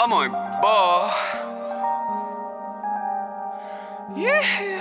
О мой бог. Yeah.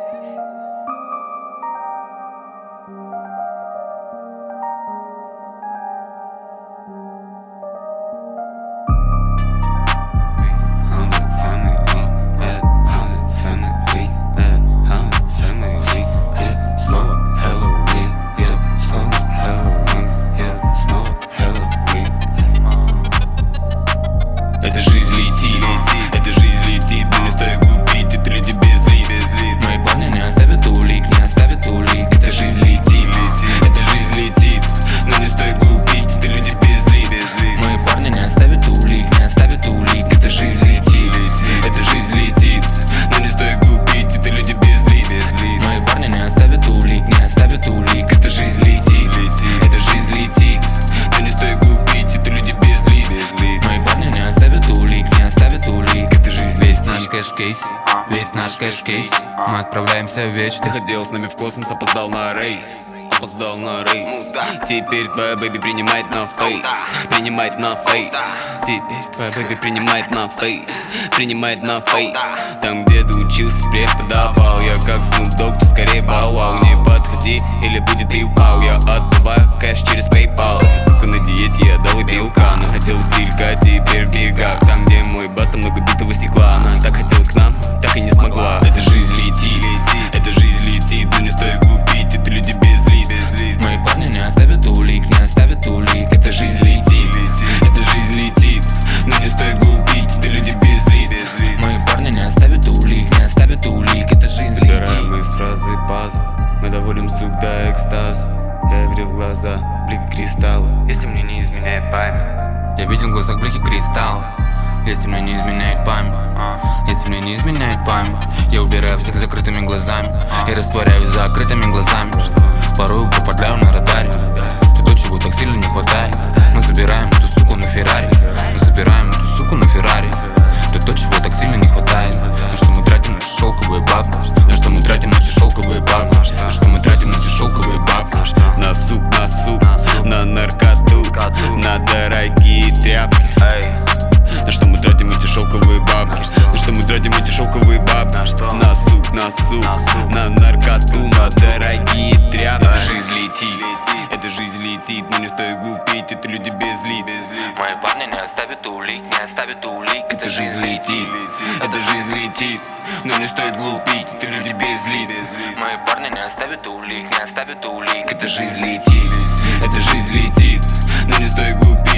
Эта жизнь летит, эта жизнь летит, но не стоит глупить, это люди без лиц. Мои парни не оставят улик, не оставят улик. Эта жизнь летит, эта жизнь летит, но не стоит глупить, это люди без лиц. Мои парни не оставят улик, не оставят улик. Эта жизнь летит, эта жизнь летит, но не стоит глупить, это люди без лиц. Мои парни не оставят улик, не оставят улик. Эта жизнь летит, эта жизнь летит, но не стоит глупить, это люди без лиц. Мои парни не оставят улик, не оставят улик. Это жизнь весь наш кэш-кейс, весь наш кэш-кейс. Мы отправляемся в вечность. Ты хотел с нами в космос, опоздал на рейс. Опоздал на рейс. Теперь твоя бэби принимает на фейс. Принимает на фейс. Теперь твоя бэби принимает на фейс. Принимает на фейс. Там, где ты учился, преподавал. Я как Snoop Dogg, ты скорее бау-вау. Не подходи, или будет пиу-пау. Я отдаваю кэш через PayPal. Ты, сука, на диете, я дал и белка. Она хотела стилька, теперь в бегах. Там, где мой бас, там много битого стекла. Она так хотела к нам, так и не смогла. Эта жизнь летит, эта жизнь летит, но не стоит глупить, это люди без лиц. Мои парни не оставят улик, не оставят улик. Эта жизнь летит, эта жизнь летит, но не стоит глупить, это люди без лиц. Мои парни не оставят улик, не оставят улик. Эта жизнь летит. Собираем из фразы пазл, мы доводим сук до экстаза. Я верю в глаза, блики кристалла. Если мне не изменяет память, я видел в глазах блики кристалла. Если мне не изменяет память, если мне не изменяет память, я убираю всех закрытыми глазами и растворяюсь за закрытыми глазами. Порой попадаю на радаре, то, чего так сильно не хватает. Мы собираем эту суку на Феррари, мы собираем эту суку на Феррари. То, чего так сильно не хватает. На что мы тратим наши шелковые бабки, на что мы тратим наши шелковые бабки, на что мы тратим наши шелковые бабки. На сук, на наркоту, на дорогие тряпки. На что мы тратим эти шелковые бабки? На что мы тратим эти шелковые бабки? На сук, на наркоту, на дорогие тряпки. Эта жизнь летит, эта жизнь летит, но не стоит глупить, это люди без лиц. Мои парни не оставят улик, не оставят улик. Эта жизнь летит, эта жизнь летит, но не стоит глупить, это люди без лиц. Мои парни не оставят улик, не оставят улик. Эта жизнь летит, эта жизнь летит, но не стоит глупить.